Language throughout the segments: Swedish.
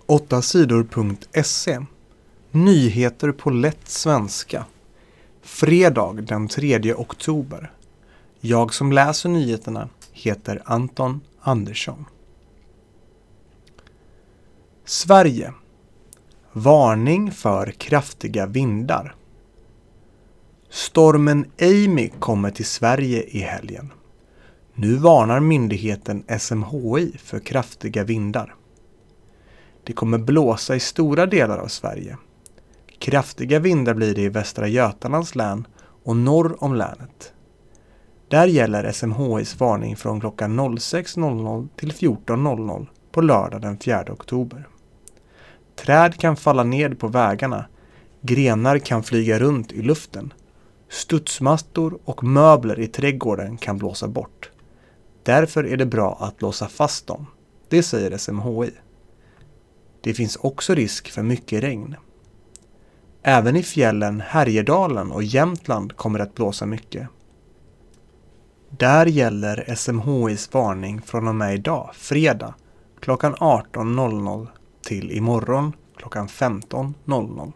8sidor.se. Nyheter på lätt svenska. Fredag den 3 oktober. Jag som läser nyheterna heter Anton Andersson. Sverige. Varning för kraftiga vindar. Stormen Amy kommer till Sverige i helgen. Nu varnar myndigheten SMHI för kraftiga vindar. Det kommer blåsa i stora delar av Sverige. Kraftiga vindar blir det i Västra Götalands län och norr om länet. Där gäller SMHIs varning från klockan 06.00 till 14.00 på lördag den 4 oktober. Träd kan falla ned på vägarna, grenar kan flyga runt i luften, studsmattor och möbler i trädgården kan blåsa bort. Därför är det bra att låsa fast dem, det säger SMHI. Det finns också risk för mycket regn. Även i fjällen Härjedalen och Jämtland kommer det att blåsa mycket. Där gäller SMHIs varning från och med idag, fredag, klockan 18.00 till imorgon klockan 15.00.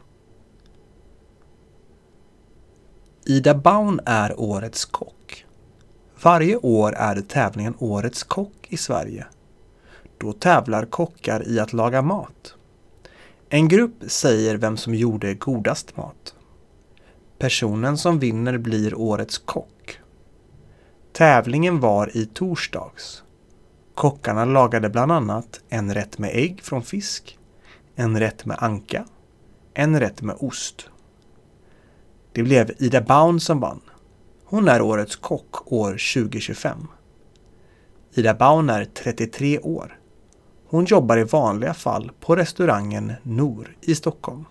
Ida Baun är årets kock. Varje år är det tävlingen Årets kock i Sverige. Då tävlar kockar i att laga mat. En grupp säger vem som gjorde godast mat. Personen som vinner blir årets kock. Tävlingen var i torsdags. Kockarna lagade bland annat en rätt med ägg från fisk, en rätt med anka, en rätt med ost. Det blev Ida Baun som vann. Hon är årets kock år 2025. Ida Baun är 33 år. Hon jobbar i vanliga fall på restaurangen Nor i Stockholm.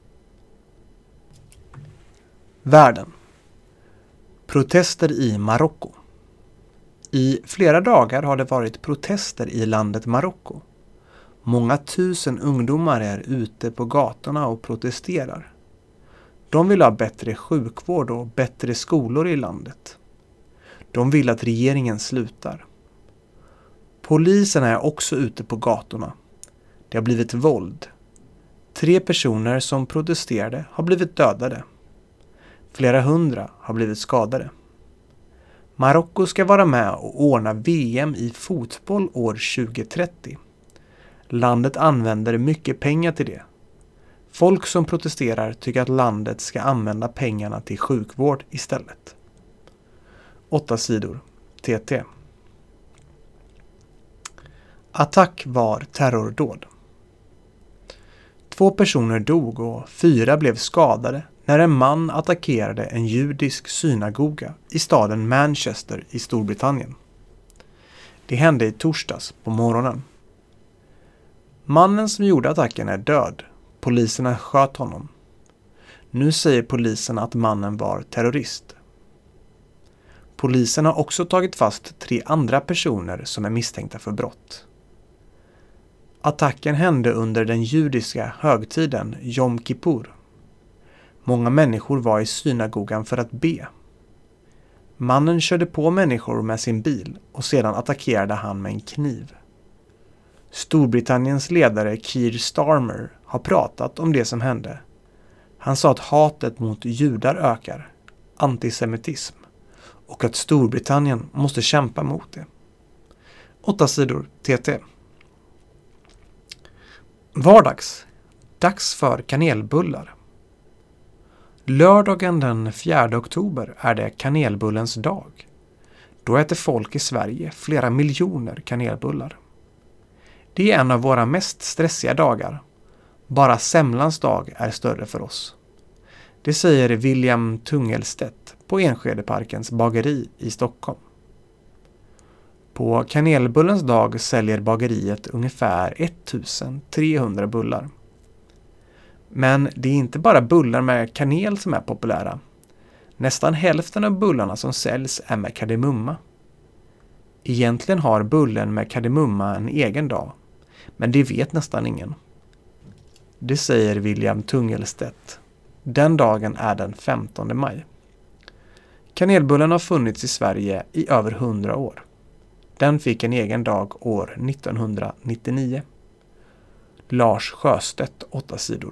Världen. Protester i Marocko. I flera dagar har det varit protester i landet Marocko. Många tusen ungdomar är ute på gatorna och protesterar. De vill ha bättre sjukvård och bättre skolor i landet. De vill att regeringen slutar. Polisen är också ute på gatorna. Det har blivit våld. 3 personer som protesterade har blivit dödade. Flera hundra har blivit skadade. Marocko ska vara med och ordna VM i fotboll år 2030. Landet använder mycket pengar till det. Folk som protesterar tycker att landet ska använda pengarna till sjukvård istället. 8 sidor. TT. Attack var terrordåd. 2 personer dog och 4 blev skadade när en man attackerade en judisk synagoga i staden Manchester i Storbritannien. Det hände i torsdags på morgonen. Mannen som gjorde attacken är död. Poliserna sköt honom. Nu säger polisen att mannen var terrorist. Polisen har också tagit fast 3 andra personer som är misstänkta för brott. Attacken hände under den judiska högtiden Yom Kippur. Många människor var i synagogan för att be. Mannen körde på människor med sin bil och sedan attackerade han med en kniv. Storbritanniens ledare Keir Starmer har pratat om det som hände. Han sa att hatet mot judar ökar, antisemitism, och att Storbritannien måste kämpa mot det. 8 sidor TT. Vardags. Dags för kanelbullar. Lördagen den 4 oktober är det kanelbullens dag. Då äter folk i Sverige flera miljoner kanelbullar. Det är en av våra mest stressiga dagar. Bara semlans dag är större för oss. Det säger William Tungelstedt på Enskedeparkens bageri i Stockholm. På kanelbullens dag säljer bageriet ungefär 1300 bullar. Men det är inte bara bullar med kanel som är populära. Nästan hälften av bullarna som säljs är med kardemumma. Egentligen har bullen med kardemumma en egen dag, men det vet nästan ingen. Det säger William Tungelstedt. Den dagen är den 15 maj. Kanelbullen har funnits i Sverige i över 100 år. Den fick en egen dag år 1999. Lars Sjöstedt, 8 sidor.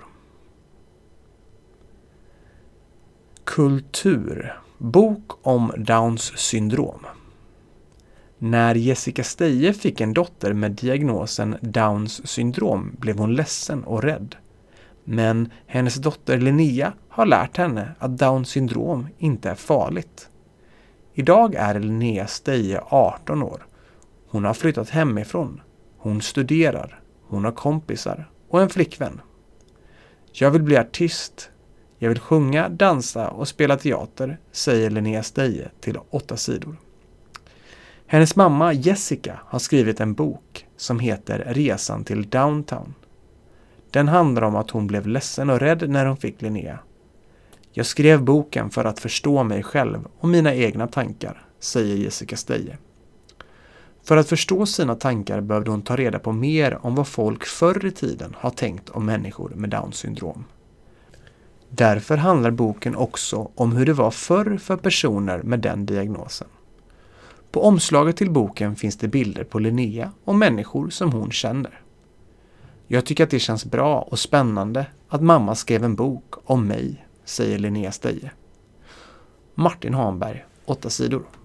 Kultur. Bok om Downs syndrom. När Jessica Steje fick en dotter med diagnosen Downs syndrom blev hon ledsen och rädd. Men hennes dotter Linnea har lärt henne att Downs syndrom inte är farligt. Idag är Linnea Steje 18 år. Hon har flyttat hemifrån. Hon studerar. Hon har kompisar och en flickvän. Jag vill bli artist. Jag vill sjunga, dansa och spela teater, säger Linnea Steje till 8 sidor. Hennes mamma Jessica har skrivit en bok som heter Resan till Downtown. Den handlar om att hon blev ledsen och rädd när hon fick Linnea. Jag skrev boken för att förstå mig själv och mina egna tankar, säger Jessica Steje. För att förstå sina tankar behövde hon ta reda på mer om vad folk förr i tiden har tänkt om människor med Downs syndrom. Därför handlar boken också om hur det var förr för personer med den diagnosen. På omslaget till boken finns det bilder på Linnea och människor som hon känner. Jag tycker att det känns bra och spännande att mamma skrev en bok om mig, säger Linnea Steje. Martin Hanberg, 8 sidor.